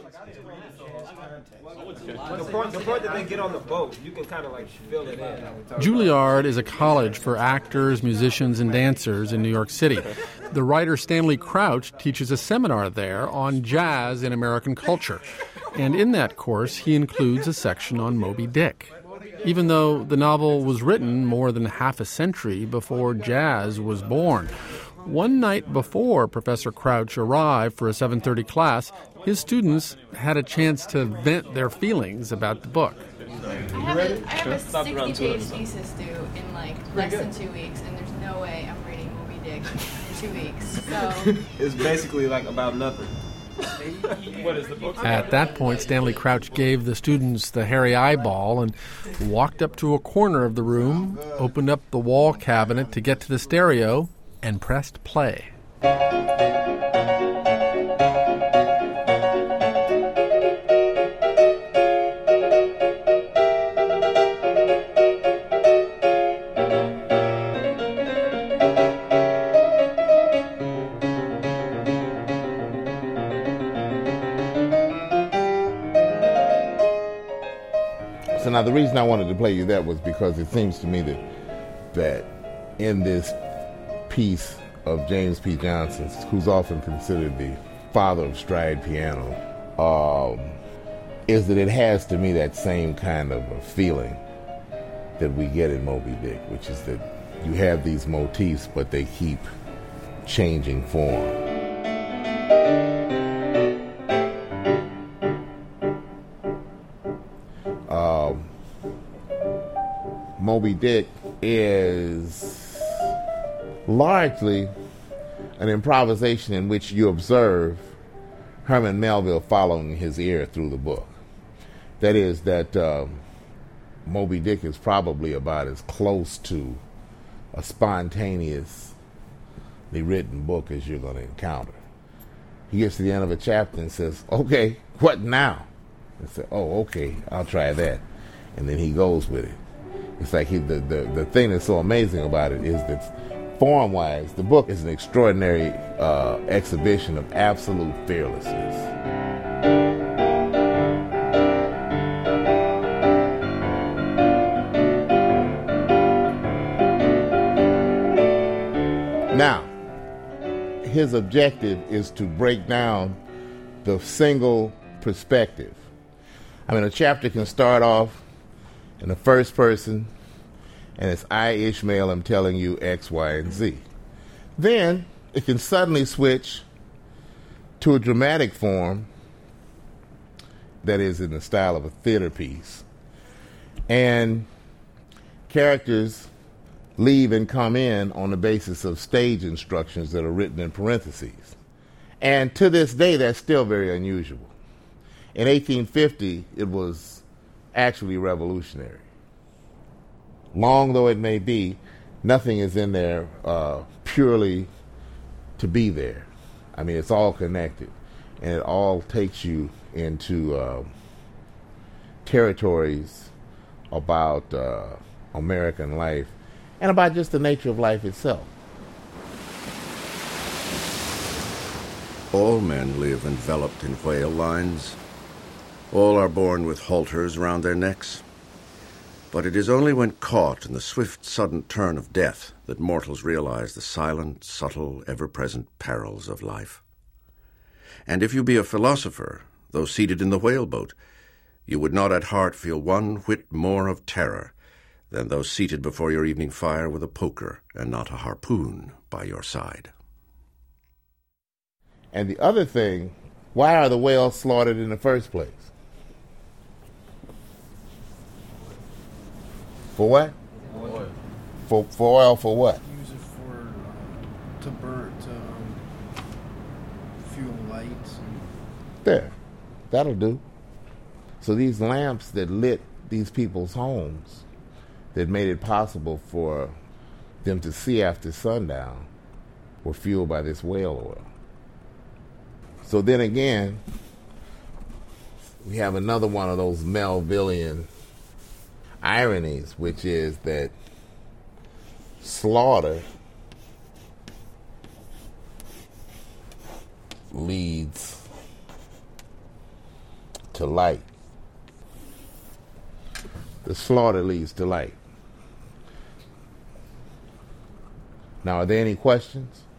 The part that they get on the boat, you can kind of like fill it in. Juilliard is a college for actors, musicians, and dancers in New York City. The writer Stanley Crouch teaches a seminar there on jazz in American culture. And in that course, he includes a section on Moby Dick. Even though the novel was written more than half a century before jazz was born. One night before Professor Crouch arrived for a 7:30 class, his students had a chance to vent their feelings about the book. I have a 60-page thesis due in less than 2 weeks, and there's no way I'm reading Moby Dick in 2 weeks. So it's basically about nothing. What is the book? At that point, Stanley Crouch gave the students the hairy eyeball and walked up to a corner of the room, opened up the wall cabinet to get to the stereo, and pressed play. So now the reason I wanted to play you that was because it seems to me that in this piece of James P. Johnson's, who's often considered the father of stride piano, is that it has to me that same kind of a feeling that we get in Moby Dick, which is that you have these motifs, but they keep changing form. Moby Dick is largely an improvisation in which you observe Herman Melville following his ear through the book. That is, that Moby Dick is probably about as close to a spontaneously written book as you're going to encounter. He gets to the end of a chapter and says, "Okay, what now?" And say, "Oh, okay, I'll try that." And then he goes with it. It's like the thing that's so amazing about it is that form-wise, the book is an extraordinary exhibition of absolute fearlessness. Now, his objective is to break down the single perspective. I mean, a chapter can start off in the first person, and it's I, Ishmael, am telling you X, Y, and Z. Then it can suddenly switch to a dramatic form that is in the style of a theater piece. And characters leave and come in on the basis of stage instructions that are written in parentheses. And to this day, that's still very unusual. In 1850, it was actually revolutionary. Long though it may be, nothing is in there purely to be there. I mean, it's all connected, and it all takes you into territories about American life and about just the nature of life itself. All men live enveloped in whale lines. All are born with halters round their necks. But it is only when caught in the swift, sudden turn of death that mortals realize the silent, subtle, ever-present perils of life. And if you be a philosopher, though seated in the whaleboat, you would not at heart feel one whit more of terror than though seated before your evening fire with a poker and not a harpoon by your side. And the other thing, why are the whales slaughtered in the first place? For what? Oil. For oil, for what? Use it for to burn, to fuel lights. There, that'll do. So these lamps that lit these people's homes, that made it possible for them to see after sundown, were fueled by this whale oil. So then again, we have another one of those Melvillian ironies, which is that slaughter leads to light. The slaughter leads to light. Now, are there any questions?